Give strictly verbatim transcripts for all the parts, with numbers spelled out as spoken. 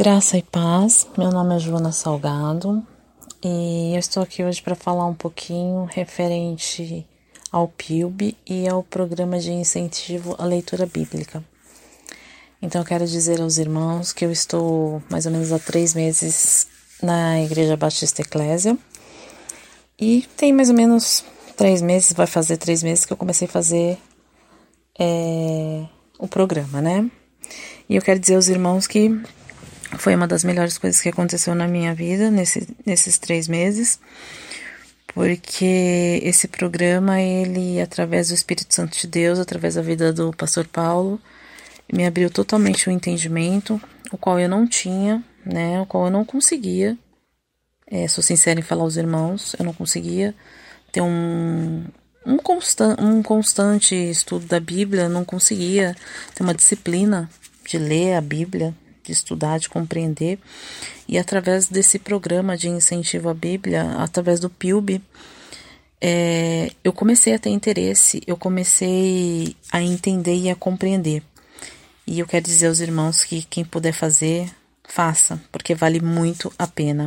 Graça e paz, meu nome é Joana Salgado e eu estou aqui hoje para falar um pouquinho referente ao P I U B e ao Programa de Incentivo à Leitura Bíblica. Então eu quero dizer aos irmãos que eu estou mais ou menos há três meses na Igreja Batista Eclésia e tem mais ou menos três meses, vai fazer três meses que eu comecei a fazer é, o programa, né? E eu quero dizer aos irmãos que foi uma das melhores coisas que aconteceu na minha vida nesse, nesses três meses, porque esse programa, ele, através do Espírito Santo de Deus, através da vida do pastor Paulo, me abriu totalmente o entendimento, o qual eu não tinha, né, o qual eu não conseguia, é, sou sincera em falar aos irmãos, eu não conseguia ter um, um, constan, um constante estudo da Bíblia, não conseguia ter uma disciplina de ler a Bíblia, de estudar, de compreender, e através desse programa de incentivo à Bíblia, através do P I U B, é, eu comecei a ter interesse, eu comecei a entender e a compreender. E eu quero dizer aos irmãos que quem puder fazer, faça, porque vale muito a pena.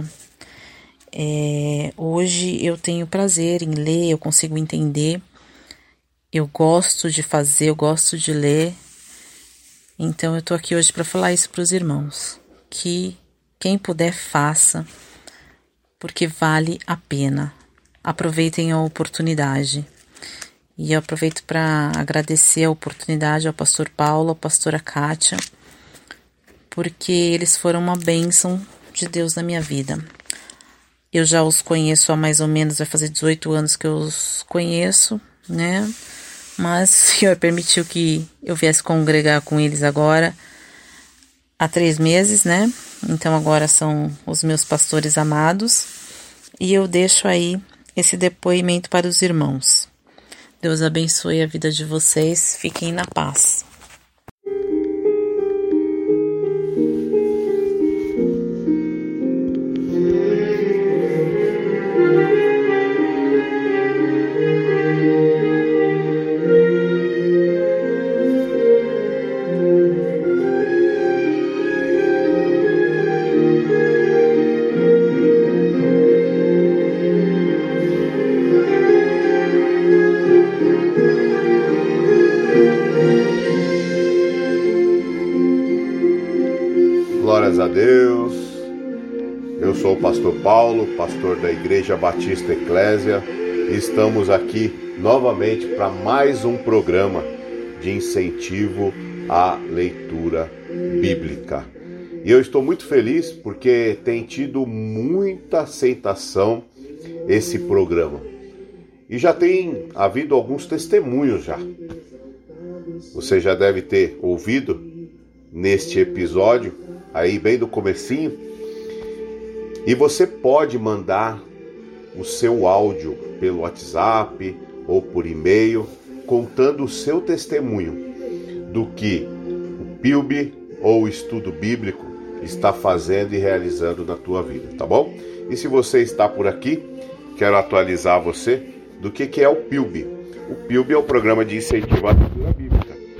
É, hoje eu tenho prazer em ler, eu consigo entender, eu gosto de fazer, eu gosto de ler. Então eu tô aqui hoje para falar isso para os irmãos, que quem puder faça, porque vale a pena. Aproveitem a oportunidade. E eu aproveito para agradecer a oportunidade ao pastor Paulo, à pastora Kátia, porque eles foram uma bênção de Deus na minha vida. Eu já os conheço há mais ou menos, vai fazer dezoito anos que eu os conheço, né? Mas o Senhor permitiu que eu viesse congregar com eles agora há três meses, né? Então agora são os meus pastores amados. E eu deixo aí esse depoimento para os irmãos. Deus abençoe a vida de vocês. Fiquem na paz. Glórias a Deus. Eu sou o pastor Paulo, pastor da Igreja Batista Eclésia, e estamos aqui novamente para mais um programa de incentivo à leitura bíblica. E eu estou muito feliz porque tem tido muita aceitação esse programa. E já tem havido alguns testemunhos já. Você já deve ter ouvido neste episódio aí bem do comecinho, e você pode mandar o seu áudio pelo WhatsApp ou por e-mail, contando o seu testemunho do que o P I U B ou o estudo bíblico está fazendo e realizando na tua vida, tá bom? E se você está por aqui, quero atualizar você do que, que é o P I U B. O P I U B é o Programa de Incentivo à Leitura Bíblica.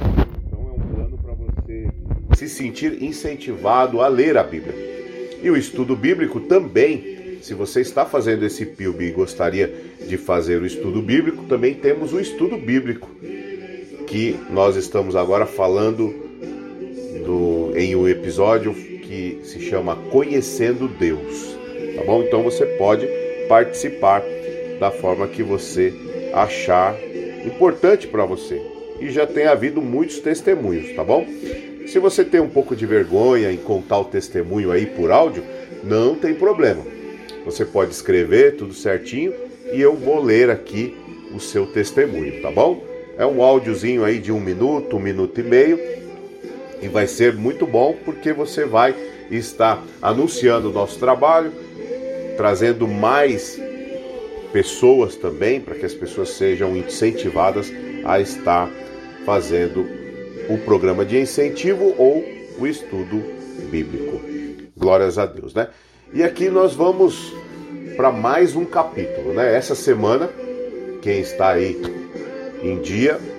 Se sentir incentivado a ler a Bíblia. E o estudo bíblico também, se você está fazendo esse P I U B e gostaria de fazer o estudo bíblico, também temos o estudo bíblico, que nós estamos agora falando do, em um episódio que se chama Conhecendo Deus, tá bom? Então você pode participar da forma que você achar importante para você. E já tem havido muitos testemunhos, tá bom? Se você tem um pouco de vergonha em contar o testemunho aí por áudio, não tem problema. Você pode escrever tudo certinho e eu vou ler aqui o seu testemunho, tá bom? É um áudiozinho aí de um minuto, um minuto e meio, e vai ser muito bom porque você vai estar anunciando o nosso trabalho, trazendo mais pessoas também, para que as pessoas sejam incentivadas a estar fazendo o programa de incentivo ou o estudo bíblico. Glórias a Deus, né? E aqui nós vamos para mais um capítulo, né? Essa semana, quem está aí em dia,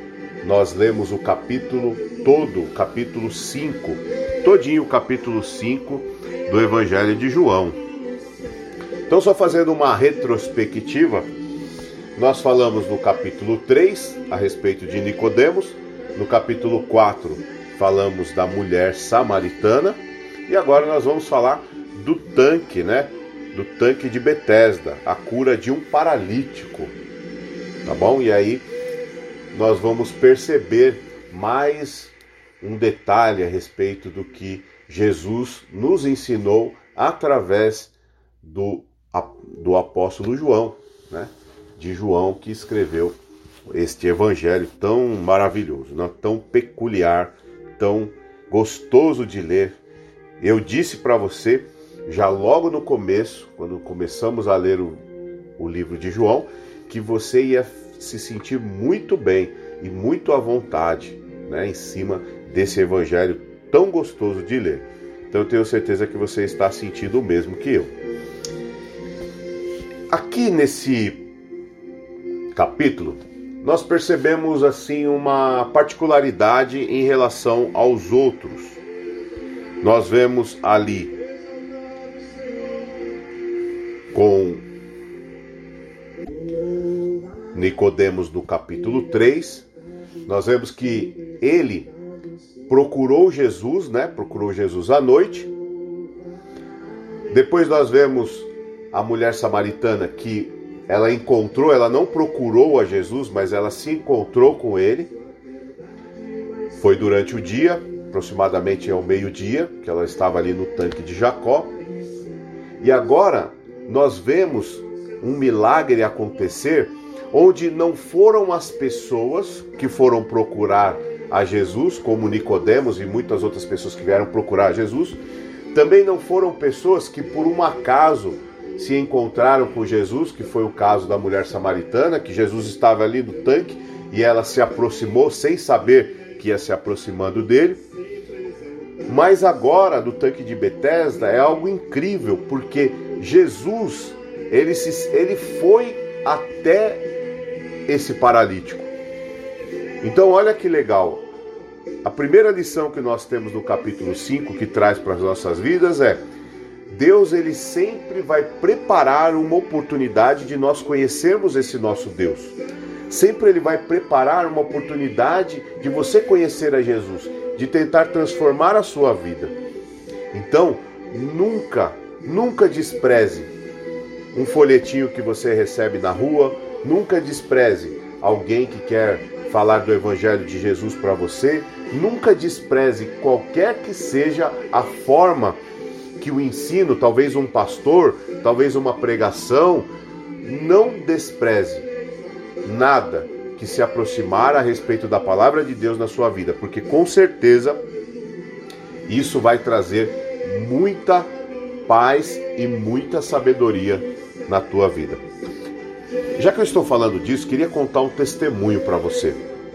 nós lemos o capítulo todo, o capítulo cinco, todinho o capítulo cinco do Evangelho de João. Então, só fazendo uma retrospectiva, nós falamos no capítulo três a respeito de Nicodemos, no capítulo quatro falamos da mulher samaritana, e agora nós vamos falar do tanque, né? Do tanque de Betesda, a cura de um paralítico, tá bom? E aí nós vamos perceber mais um detalhe a respeito do que Jesus nos ensinou através do, do apóstolo João, né? De João, que escreveu este evangelho tão maravilhoso, né? Tão peculiar, tão gostoso de ler. Eu disse para você, já logo no começo, quando começamos a ler o, o livro de João, que você ia se sentir muito bem e muito à vontade, né, em cima desse evangelho tão gostoso de ler. Então eu tenho certeza que você está sentindo o mesmo que eu. Aqui nesse capítulo, nós percebemos assim uma particularidade em relação aos outros. Nós vemos ali com Nicodemos no capítulo três, nós vemos que ele procurou Jesus, né? Procurou Jesus à noite. Depois nós vemos a mulher samaritana que ela encontrou, ela não procurou a Jesus, mas ela se encontrou com ele. Foi durante o dia, aproximadamente ao meio-dia, que ela estava ali no tanque de Jacó. E agora nós vemos um milagre acontecer, onde não foram as pessoas que foram procurar a Jesus, como Nicodemos e muitas outras pessoas que vieram procurar a Jesus, também não foram pessoas que por um acaso se encontraram com Jesus, que foi o caso da mulher samaritana, que Jesus estava ali no tanque e ela se aproximou sem saber que ia se aproximando dele. Mas agora, do tanque de Betesda, é algo incrível, porque Jesus, ele, se, ele foi até esse paralítico. Então, olha que legal. A primeira lição que nós temos no capítulo cinco, que traz para as nossas vidas, é: Deus, ele sempre vai preparar uma oportunidade de nós conhecermos esse nosso Deus. Sempre ele vai preparar uma oportunidade de você conhecer a Jesus, de tentar transformar a sua vida. Então, nunca, nunca despreze um folhetinho que você recebe na rua, nunca despreze alguém que quer falar do Evangelho de Jesus para você, nunca despreze qualquer que seja a forma que o ensino, talvez um pastor, talvez uma pregação, não despreze nada que se aproximar a respeito da palavra de Deus na sua vida, porque com certeza isso vai trazer muita paz e muita sabedoria na tua vida. Já que eu estou falando disso, queria contar um testemunho para você.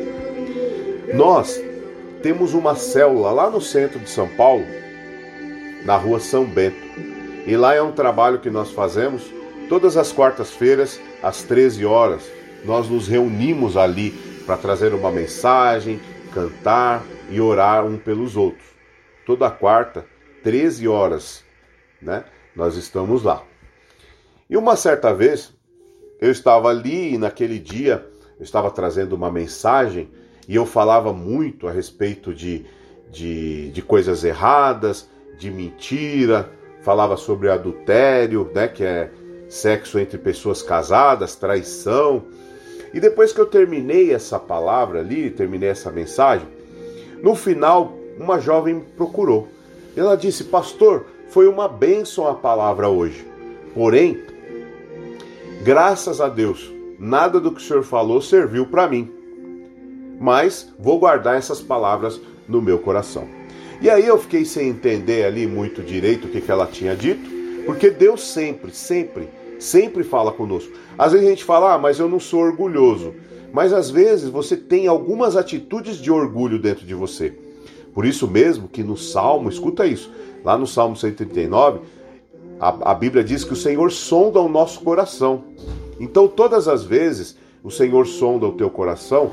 Nós temos uma célula lá no centro de São Paulo, na rua São Bento. E lá é um trabalho que nós fazemos todas as quartas-feiras, às treze horas. Nós nos reunimos ali para trazer uma mensagem, cantar e orar um pelos outros. Toda quarta, treze horas, né? Nós estamos lá. E uma certa vez, eu estava ali e naquele dia eu estava trazendo uma mensagem e eu falava muito a respeito de, de, de coisas erradas, de mentira, falava sobre adultério, né, que é sexo entre pessoas casadas, traição. E depois que eu terminei essa palavra ali, terminei essa mensagem, no final uma jovem me procurou. Ela disse: pastor, foi uma bênção a palavra hoje. Porém, graças a Deus, nada do que o senhor falou serviu para mim. Mas vou guardar essas palavras no meu coração. E aí eu fiquei sem entender ali muito direito o que, que ela tinha dito, porque Deus sempre, sempre, sempre fala conosco. Às vezes a gente fala: ah, mas eu não sou orgulhoso. Mas às vezes você tem algumas atitudes de orgulho dentro de você. Por isso mesmo que no Salmo, escuta isso, lá no Salmo cento e trinta e nove, a, a Bíblia diz que o Senhor sonda o nosso coração. Então todas as vezes o Senhor sonda o teu coração,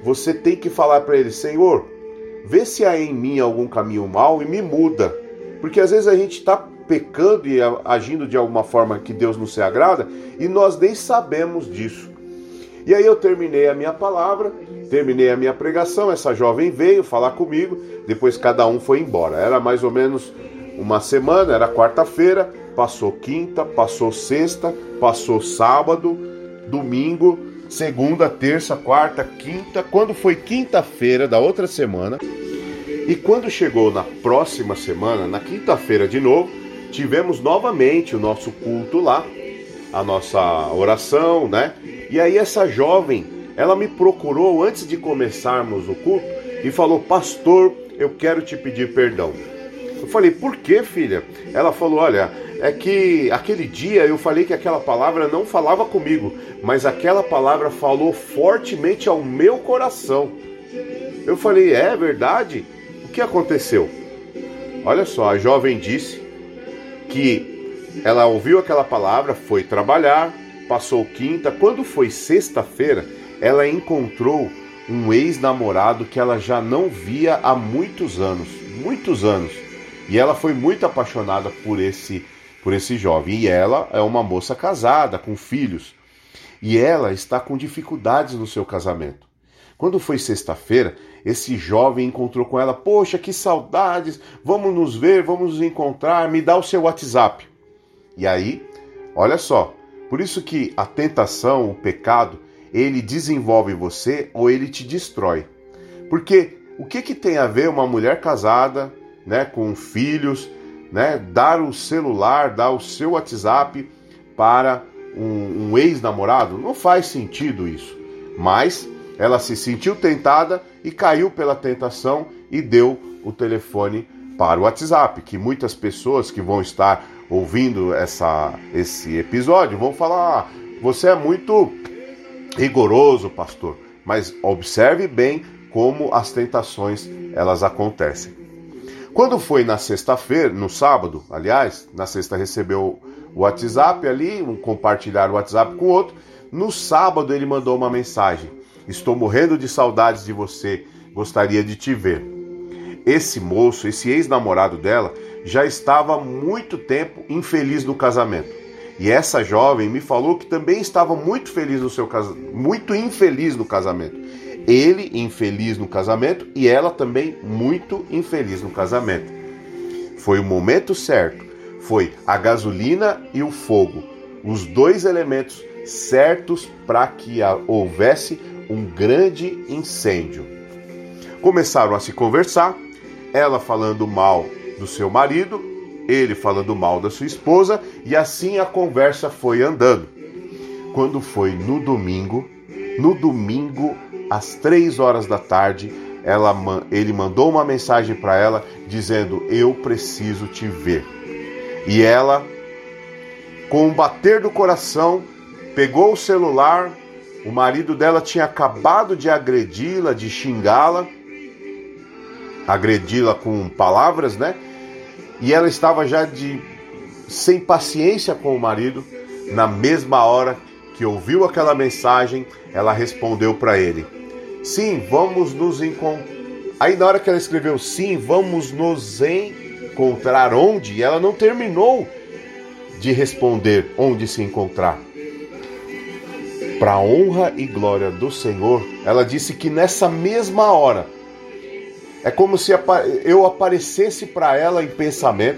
você tem que falar para ele: Senhor, vê se há em mim algum caminho mau e me muda. Porque às vezes a gente está pecando e agindo de alguma forma que Deus não se agrada e nós nem sabemos disso. E aí eu terminei a minha palavra, terminei a minha pregação, essa jovem veio falar comigo, depois cada um foi embora. Era mais ou menos uma semana, era quarta-feira, passou quinta, passou sexta, passou sábado, domingo, segunda, terça, quarta, quinta. Quando foi quinta-feira da outra semana, e quando chegou na próxima semana, na quinta-feira de novo, tivemos novamente o nosso culto lá, a nossa oração, né? E aí essa jovem, ela me procurou antes de começarmos o culto e falou: pastor, eu quero te pedir perdão. Eu falei: por quê, filha? Ela falou: olha, é que aquele dia eu falei que aquela palavra não falava comigo, mas aquela palavra falou fortemente ao meu coração. Eu falei: é verdade? O que aconteceu? Olha só, a jovem disse que ela ouviu aquela palavra, foi trabalhar, passou quinta. Quando foi sexta-feira, ela encontrou um ex-namorado que ela já não via há muitos anos, muitos anos. E ela foi muito apaixonada por esse, por esse jovem. E ela é uma moça casada, com filhos. E ela está com dificuldades no seu casamento. Quando foi sexta-feira, esse jovem encontrou com ela: poxa, que saudades, vamos nos ver, vamos nos encontrar, me dá o seu WhatsApp. E aí, olha só, por isso que a tentação, o pecado, ele desenvolve você ou ele te destrói. Porque o que, que tem a ver uma mulher casada, né, com filhos, né, dar o celular, dar o seu WhatsApp para um, um ex-namorado? Não faz sentido isso. Mas ela se sentiu tentada e caiu pela tentação e deu o telefone para o WhatsApp, que muitas pessoas que vão estar ouvindo essa, esse episódio vão falar: ah, você é muito rigoroso, pastor. Mas observe bem como as tentações elas acontecem. Quando foi na sexta-feira, no sábado, aliás, na sexta recebeu o WhatsApp ali, um compartilhar o WhatsApp com o outro. No sábado ele mandou uma mensagem: estou morrendo de saudades de você, gostaria de te ver. Esse moço, esse ex-namorado dela, já estava há muito tempo infeliz no casamento. E essa jovem me falou que também estava muito feliz no seu cas... muito infeliz no casamento. Ele infeliz no casamento e ela também muito infeliz no casamento. Foi o momento certo, foi a gasolina e o fogo, os dois elementos certos para que houvesse um grande incêndio. Começaram a se conversar, ela falando mal do seu marido, ele falando mal da sua esposa, e assim a conversa foi andando. Quando foi no domingo, no domingo, às três horas da tarde, ela, ele mandou uma mensagem para ela dizendo: eu preciso te ver. E ela, com um bater do coração, pegou o celular. O marido dela tinha acabado de agredi-la, de xingá-la, agredi-la com palavras, né? E ela estava já de sem paciência com o marido. Na mesma hora que ouviu aquela mensagem, ela respondeu para ele: sim, vamos nos encontrar. Aí na hora que ela escreveu sim, vamos nos encontrar onde? Ela não terminou de responder onde se encontrar. Para a honra e glória do Senhor, ela disse que nessa mesma hora, é como se eu aparecesse para ela em pensamento,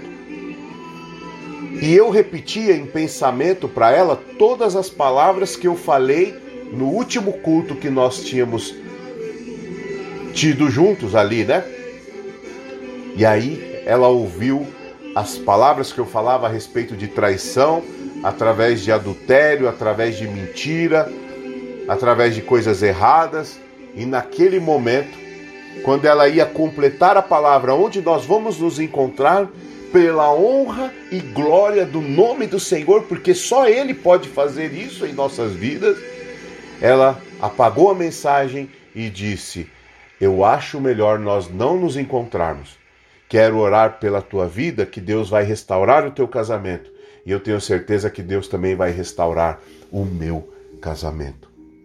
e eu repetia em pensamento para ela todas as palavras que eu falei no último culto que nós tínhamos tido juntos ali, né? E aí ela ouviu as palavras que eu falava a respeito de traição, através de adultério, através de mentira, através de coisas erradas. E naquele momento, quando ela ia completar a palavra onde nós vamos nos encontrar, pela honra e glória do nome do Senhor, porque só Ele pode fazer isso em nossas vidas, ela apagou a mensagem e disse: eu acho melhor nós não nos encontrarmos. Quero orar pela tua vida, que Deus vai restaurar o teu casamento. E eu tenho certeza que Deus também vai restaurar o meu casamento.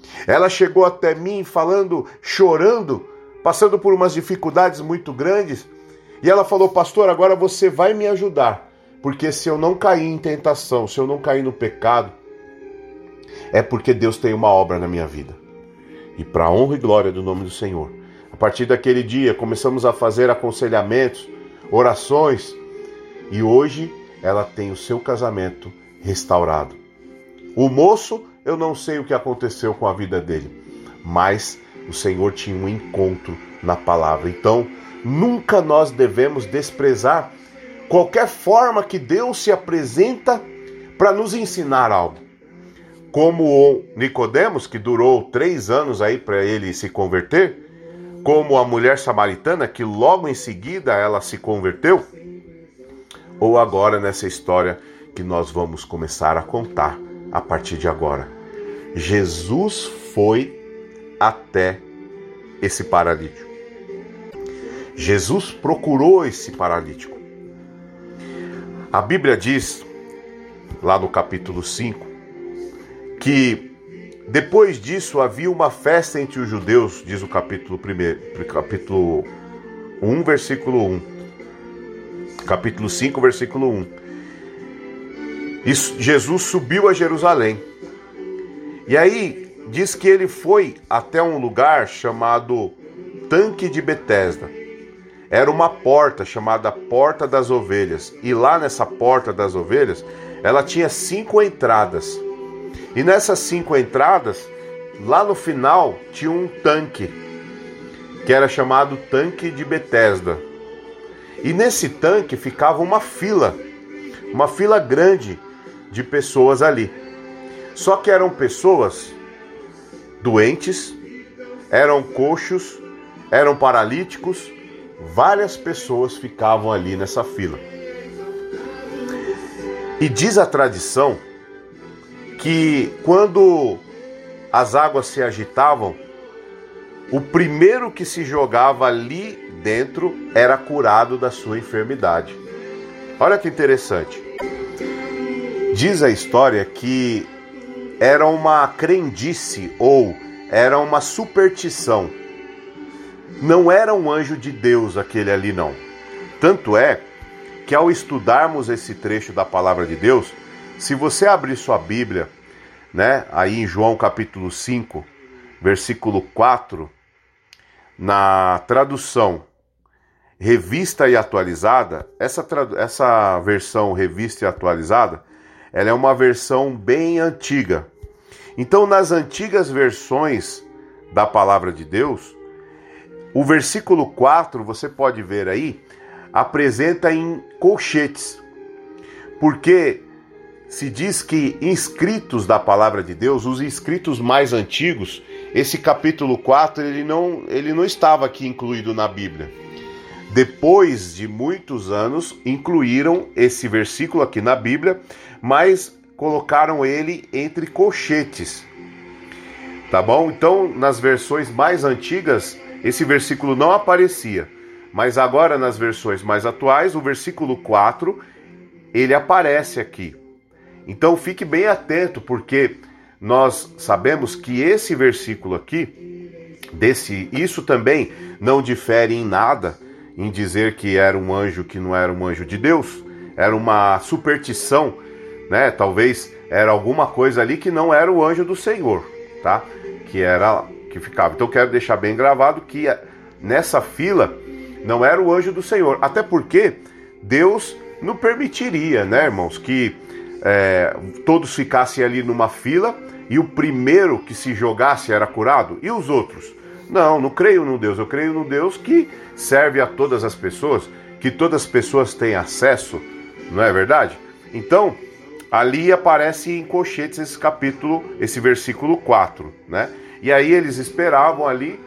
Ela chegou até mim falando, chorando, passando por umas dificuldades muito grandes. E ela falou: pastor, agora você vai me ajudar. Porque se eu não cair em tentação, se eu não cair no pecado, é porque Deus tem uma obra na minha vida. E para a honra e glória do nome do Senhor. A partir daquele dia, começamos a fazer aconselhamentos, orações. E hoje ela tem o seu casamento restaurado. O moço, eu não sei o que aconteceu com a vida dele, mas o Senhor tinha um encontro na palavra. Então, nunca nós devemos desprezar qualquer forma que Deus se apresenta para nos ensinar algo. Como o Nicodemos, que durou três anos aí para ele se converter, como a mulher samaritana, que logo em seguida ela se converteu, ou agora nessa história que nós vamos começar a contar a partir de agora. Jesus foi até esse paralítico. Jesus procurou esse paralítico. A Bíblia diz, lá no capítulo cinco, que depois disso havia uma festa entre os judeus, diz o capítulo um, capítulo um, versículo um. Capítulo cinco, versículo um. Isso, Jesus subiu a Jerusalém. E aí diz que ele foi até um lugar chamado Tanque de Betesda. Era uma porta chamada Porta das Ovelhas. E lá nessa Porta das Ovelhas, ela tinha cinco entradas. E nessas cinco entradas, lá no final, tinha um tanque, que era chamado Tanque de Betesda. E nesse tanque ficava uma fila, uma fila grande de pessoas ali. Só que eram pessoas doentes, eram coxos, eram paralíticos, várias pessoas ficavam ali nessa fila. E diz a tradição que quando as águas se agitavam, o primeiro que se jogava ali dentro era curado da sua enfermidade. Olha que interessante. Diz a história que era uma crendice ou era uma superstição. Não era um anjo de Deus aquele ali, não. Tanto é que ao estudarmos esse trecho da palavra de Deus, se você abrir sua Bíblia, né, aí em João capítulo cinco, versículo quatro, na tradução Revista e Atualizada, essa, tradu- essa versão Revista e Atualizada, ela é uma versão bem antiga. Então, nas antigas versões da palavra de Deus, o versículo quatro, você pode ver aí, apresenta em colchetes, porque se diz que inscritos da palavra de Deus, os inscritos mais antigos, esse capítulo quatro, ele não, ele não estava aqui incluído na Bíblia. Depois de muitos anos, incluíram esse versículo aqui na Bíblia, mas colocaram ele entre colchetes. Tá bom? Então, nas versões mais antigas, esse versículo não aparecia. Mas agora, nas versões mais atuais, o versículo quatro, ele aparece aqui. Então, fique bem atento, porque nós sabemos que esse versículo aqui, desse, isso também não difere em nada em dizer que era um anjo que não era um anjo de Deus, era uma superstição, né? Talvez era alguma coisa ali que não era o anjo do Senhor, tá? Que era, que ficava. Então, quero deixar bem gravado que nessa fila não era o anjo do Senhor, até porque Deus não permitiria, né, irmãos, que é, todos ficassem ali numa fila e o primeiro que se jogasse era curado, e os outros? Não, não creio no Deus, eu creio no Deus que serve a todas as pessoas, que todas as pessoas têm acesso, não é verdade? Então, ali aparece em colchetes esse capítulo, esse versículo quatro, né? E aí eles esperavam ali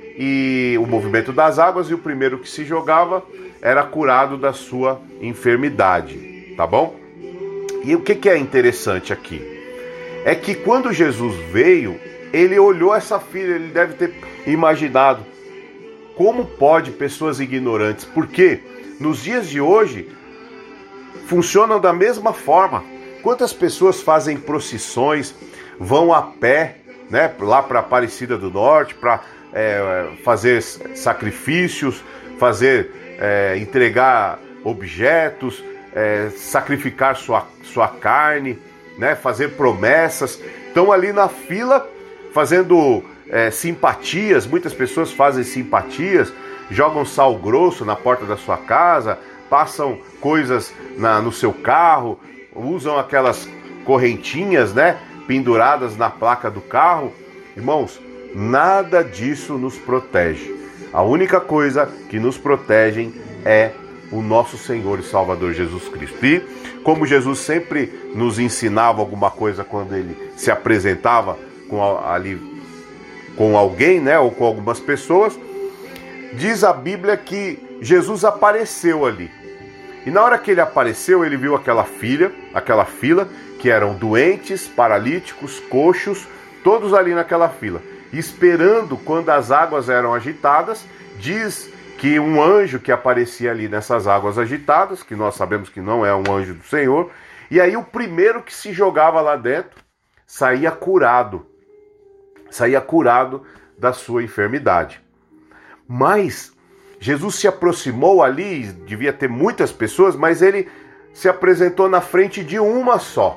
e o movimento das águas, e o primeiro que se jogava era curado da sua enfermidade, tá bom? E o que, que é interessante aqui? É que quando Jesus veio, ele olhou essa fila, ele deve ter imaginado como pode pessoas ignorantes, porque nos dias de hoje funcionam da mesma forma. Quantas pessoas fazem procissões, vão a pé, né, lá para Aparecida do Norte, para é, fazer sacrifícios, fazer é, entregar objetos, é, sacrificar sua, sua carne, né, fazer promessas. Estão ali na fila fazendo é, simpatias. Muitas pessoas fazem simpatias, jogam sal grosso na porta da sua casa, passam coisas na, no seu carro, usam aquelas correntinhas, né, penduradas na placa do carro. Irmãos, nada disso nos protege. A única coisa que nos protege é o nosso Senhor e Salvador Jesus Cristo. E como Jesus sempre nos ensinava alguma coisa quando ele se apresentava com, ali, com alguém, né, ou com algumas pessoas, diz a Bíblia que Jesus apareceu ali. E na hora que ele apareceu, ele viu aquela filha, aquela fila, que eram doentes, paralíticos, coxos, todos ali naquela fila, esperando quando as águas eram agitadas. Diz que um anjo que aparecia ali nessas águas agitadas, que nós sabemos que não é um anjo do Senhor, e aí o primeiro que se jogava lá dentro saía curado, saía curado da sua enfermidade. Mas Jesus se aproximou ali, devia ter muitas pessoas, mas ele se apresentou na frente de uma só.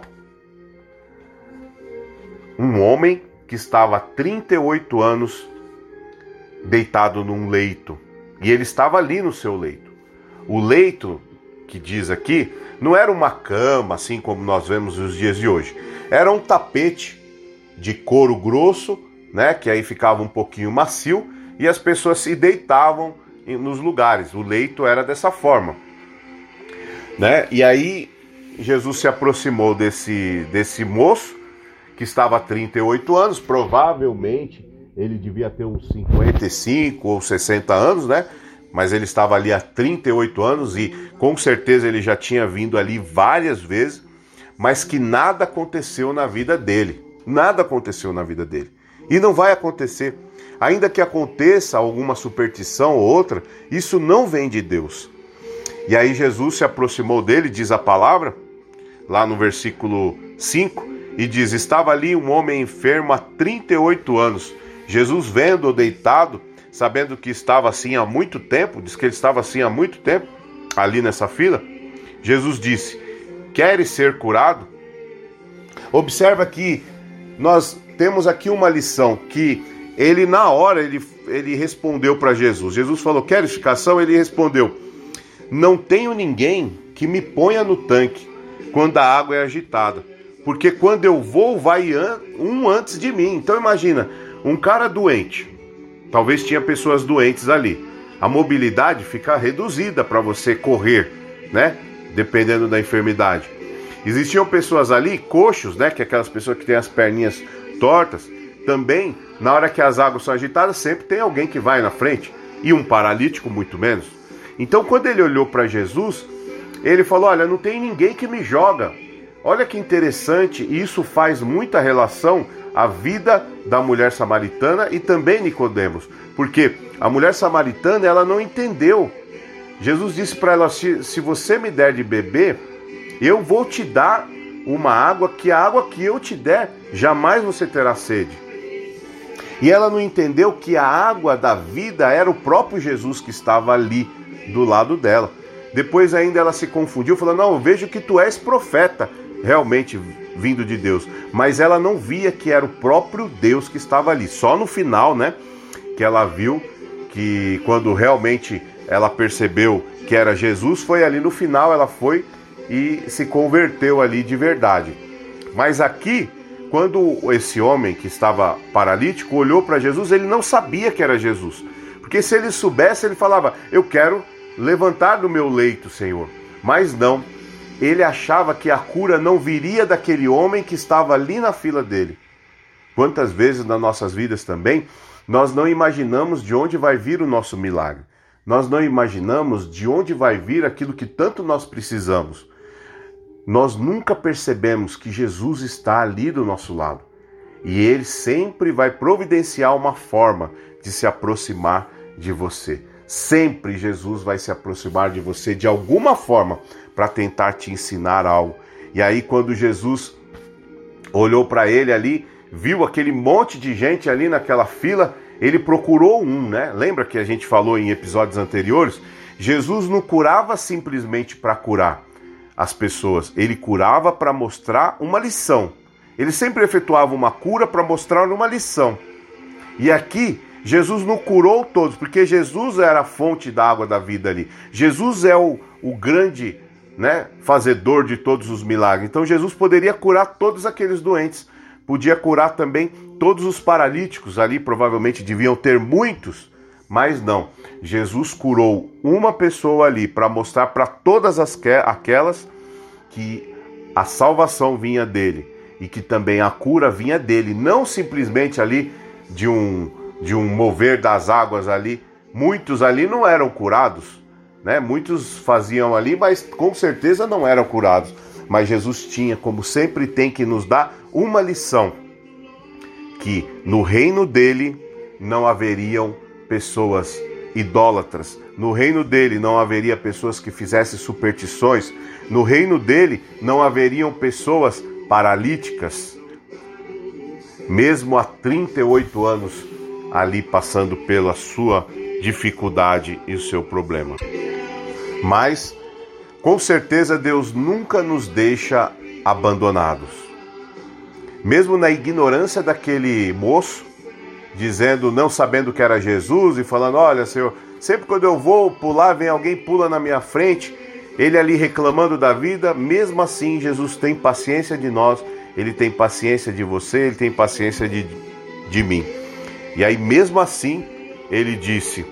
Um homem que estava há trinta e oito anos deitado num leito. E ele estava ali no seu leito. O leito, que diz aqui, não era uma cama, assim como nós vemos nos dias de hoje. Era um tapete de couro grosso, né, que aí ficava um pouquinho macio, e as pessoas se deitavam nos lugares. O leito era dessa forma, né? E aí Jesus se aproximou desse, desse moço que estava há trinta e oito anos, provavelmente ele devia ter uns cinquenta e cinco ou sessenta anos, né? Mas ele estava ali há trinta e oito anos e com certeza ele já tinha vindo ali várias vezes, mas que nada aconteceu na vida dele. Nada aconteceu na vida dele. E não vai acontecer. Ainda que aconteça alguma superstição ou outra, isso não vem de Deus. E aí Jesus se aproximou dele, diz a palavra, lá no versículo cinco, e diz: estava ali um homem enfermo há trinta e oito anos. Jesus, vendo-o deitado, sabendo que estava assim há muito tempo, diz que ele estava assim há muito tempo, ali nessa fila, Jesus disse: queres ser curado? Observa que nós temos aqui uma lição, que ele na hora, ele, ele respondeu para Jesus. Jesus falou: queres ficação? Ele respondeu: não tenho ninguém que me ponha no tanque quando a água é agitada, porque quando eu vou, vai um antes de mim. Então imagina, um cara doente, talvez tinha pessoas doentes ali, a mobilidade fica reduzida para você correr, né? Dependendo da enfermidade. Existiam pessoas ali, coxos, né? Que é aquelas pessoas que têm as perninhas tortas. Também, na hora que as águas são agitadas, sempre tem alguém que vai na frente, e um paralítico muito menos. Então quando ele olhou para Jesus, ele falou: olha, não tem ninguém que me joga. Olha que interessante, isso faz muita relação à vida da mulher samaritana e também Nicodemos, porque a mulher samaritana, ela não entendeu. Jesus disse para ela: se, se você me der de beber, eu vou te dar uma água, que a água que eu te der, jamais você terá sede. E ela não entendeu que a água da vida era o próprio Jesus que estava ali do lado dela. Depois ainda ela se confundiu, falando: não, eu vejo que tu és profeta, realmente vindo de Deus. Mas ela não via que era o próprio Deus que estava ali. Só no final, né, que ela viu que quando realmente ela percebeu que era Jesus, foi ali no final, ela foi e se converteu ali de verdade. Mas aqui, quando esse homem que estava paralítico olhou para Jesus, ele não sabia que era Jesus. Porque se ele soubesse, ele falava: eu quero levantar do meu leito, Senhor. Mas não, ele achava que a cura não viria daquele homem que estava ali na fila dele. Quantas vezes nas nossas vidas também, nós não imaginamos de onde vai vir o nosso milagre. Nós não imaginamos de onde vai vir aquilo que tanto nós precisamos. Nós nunca percebemos que Jesus está ali do nosso lado. E Ele sempre vai providenciar uma forma de se aproximar de você. Sempre Jesus vai se aproximar de você de alguma forma para tentar te ensinar algo. E aí quando Jesus olhou para ele ali, viu aquele monte de gente ali naquela fila, ele procurou um, né? Lembra que a gente falou em episódios anteriores? Jesus não curava simplesmente para curar as pessoas, ele curava para mostrar uma lição. Ele sempre efetuava uma cura para mostrar uma lição. E aqui, Jesus não curou todos, porque Jesus era a fonte da água da vida ali. Jesus é o, o grande, né, fazedor de todos os milagres. Então Jesus poderia curar todos aqueles doentes. Podia curar também todos os paralíticos ali, provavelmente deviam ter muitos, mas não. Jesus curou uma pessoa ali para mostrar para todas as que, aquelas que a salvação vinha dele e que também a cura vinha dele, não simplesmente ali de um, de um mover das águas ali. Muitos ali não eram curados, né? Muitos faziam ali, mas com certeza não eram curados. Mas Jesus tinha, como sempre tem, que nos dar uma lição, que no reino dele não haveriam pessoas idólatras, no reino dele não haveria pessoas que fizessem superstições, no reino dele não haveriam pessoas paralíticas, mesmo há trinta e oito anos ali passando pela sua dificuldade e o seu problema. Mas com certeza Deus nunca nos deixa abandonados. Mesmo na ignorância daquele moço, dizendo, não sabendo que era Jesus e falando, olha, Senhor, sempre quando eu vou pular, vem alguém, pula na minha frente, ele ali reclamando da vida. Mesmo assim, Jesus tem paciência de nós, ele tem paciência de você, ele tem paciência de, de mim. E aí, mesmo assim, ele disse,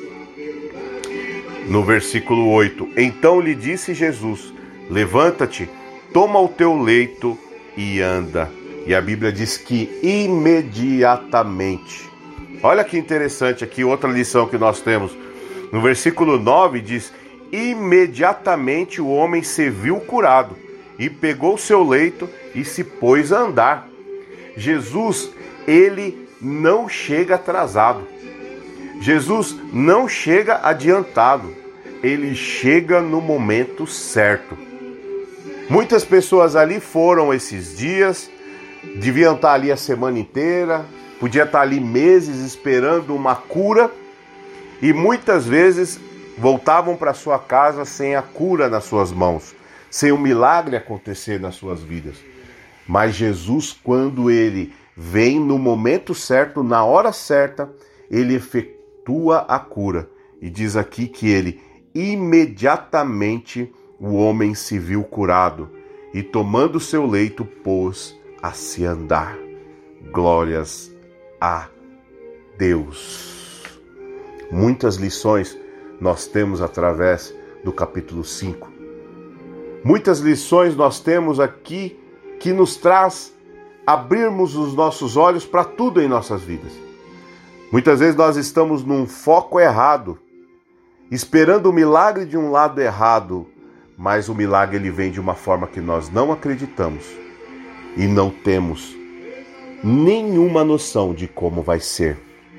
no versículo oito, então lhe disse Jesus, levanta-te, toma o teu leito e anda. E a Bíblia diz que imediatamente. Olha que interessante aqui, outra lição que nós temos. No versículo nove diz, imediatamente o homem se viu curado e pegou seu leito e se pôs a andar. Jesus, ele não chega atrasado. Jesus não chega adiantado. Ele chega no momento certo. Muitas pessoas ali foram esses dias, deviam estar ali a semana inteira, podia estar ali meses esperando uma cura, e muitas vezes voltavam para sua casa sem a cura nas suas mãos, sem um milagre acontecer nas suas vidas. Mas Jesus, quando ele vem no momento certo, na hora certa, ele efetua a cura. E diz aqui que ele, imediatamente, o homem se viu curado, e tomando seu leito, pôs a se andar. Glórias a Deus. Muitas lições nós temos através do capítulo cinco. Muitas lições nós temos aqui que nos traz abrirmos os nossos olhos para tudo em nossas vidas. Muitas vezes nós estamos num foco errado, esperando o milagre de um lado errado, mas o milagre ele vem de uma forma que nós não acreditamos e não temos nenhuma noção de como vai ser.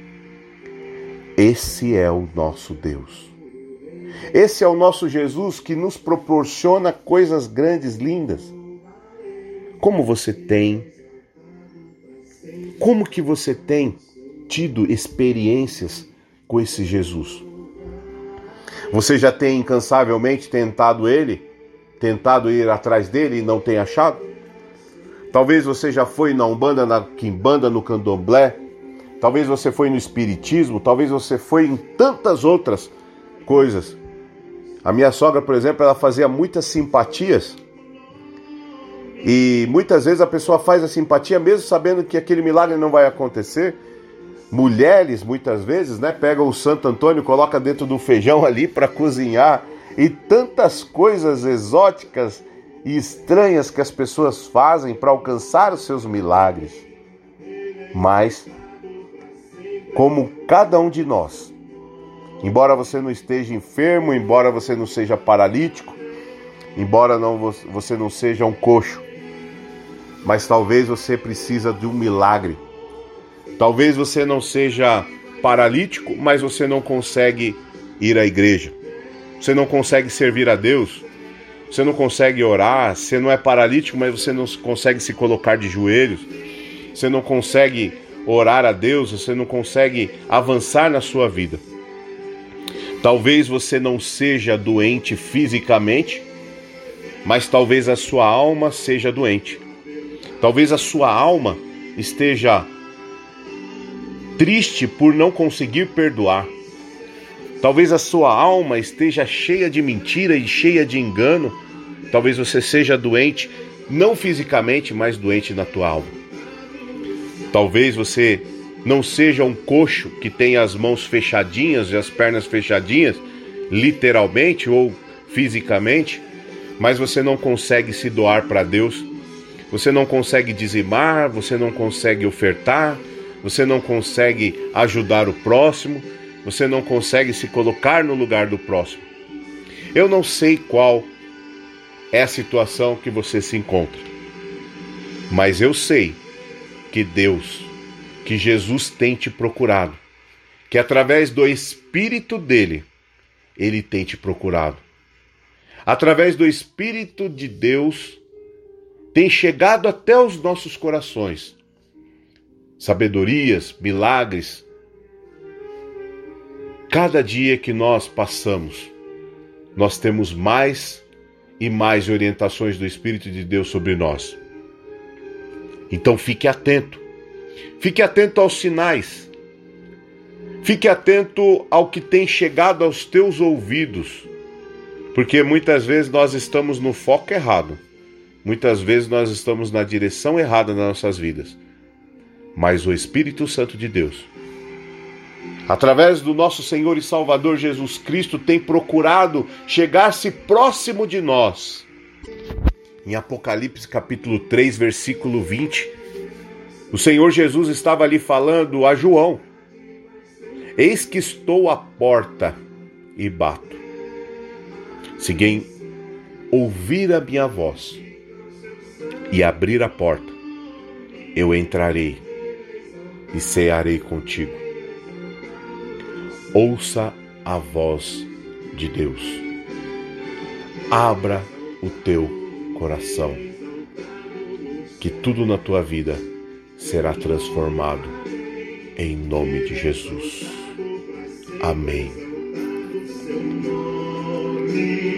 Esse é o nosso Deus. Esse é o nosso Jesus que nos proporciona coisas grandes, lindas. Como você tem? Como que você tem tido experiências com esse Jesus? Você já tem incansavelmente tentado ele? Tentado ir atrás dele e não tem achado? Talvez você já foi na Umbanda, na Quimbanda, no Candomblé. Talvez você foi no Espiritismo. Talvez você foi em tantas outras coisas. A minha sogra, por exemplo, ela fazia muitas simpatias. E muitas vezes a pessoa faz a simpatia mesmo sabendo que aquele milagre não vai acontecer. Mulheres, muitas vezes, né, pegam o Santo Antônio, coloca dentro do feijão ali para cozinhar. E tantas coisas exóticas e estranhas que as pessoas fazem para alcançar os seus milagres. Mas, como cada um de nós, embora você não esteja enfermo, embora você não seja paralítico, embora não, você não seja um coxo, mas talvez você precisa de um milagre. Talvez você não seja paralítico, mas você não consegue ir à igreja. Você não consegue servir a Deus. Você não consegue orar. Você não é paralítico, mas você não consegue se colocar de joelhos. você não consegue orar a Deus, você não consegue avançar na sua vida. Talvez você não seja doente fisicamente, mas talvez a sua alma seja doente. Talvez a sua alma esteja triste por não conseguir perdoar. Talvez a sua alma esteja cheia de mentira e cheia de engano. Talvez você seja doente, não fisicamente, mas doente na tua alma. Talvez você não seja um coxo que tem as mãos fechadinhas e as pernas fechadinhas, literalmente ou fisicamente, mas você não consegue se doar para Deus. Você não consegue dizimar, você não consegue ofertar, você não consegue ajudar o próximo, você não consegue se colocar no lugar do próximo. Eu não sei qual é a situação que você se encontra, mas eu sei que Deus, que Jesus tem te procurado, que através do Espírito dele, ele tem te procurado. Através do Espírito de Deus, tem chegado até os nossos corações sabedorias, milagres. Cada dia que nós passamos, nós temos mais e mais orientações do Espírito de Deus sobre nós. Então fique atento. Fique atento aos sinais. Fique atento ao que tem chegado aos teus ouvidos. Porque muitas vezes nós estamos no foco errado. Muitas vezes nós estamos na direção errada nas nossas vidas. Mas o Espírito Santo de Deus, através do nosso Senhor e Salvador Jesus Cristo, tem procurado chegar-se próximo de nós. Em Apocalipse capítulo três, versículo vinte, o Senhor Jesus estava ali falando a João: eis que estou à porta e bato. Se alguém ouvir a minha voz e abrir a porta, eu entrarei e cearei contigo. Ouça a voz de Deus. Abra o teu coração, que tudo na tua vida será transformado em nome de Jesus. Amém.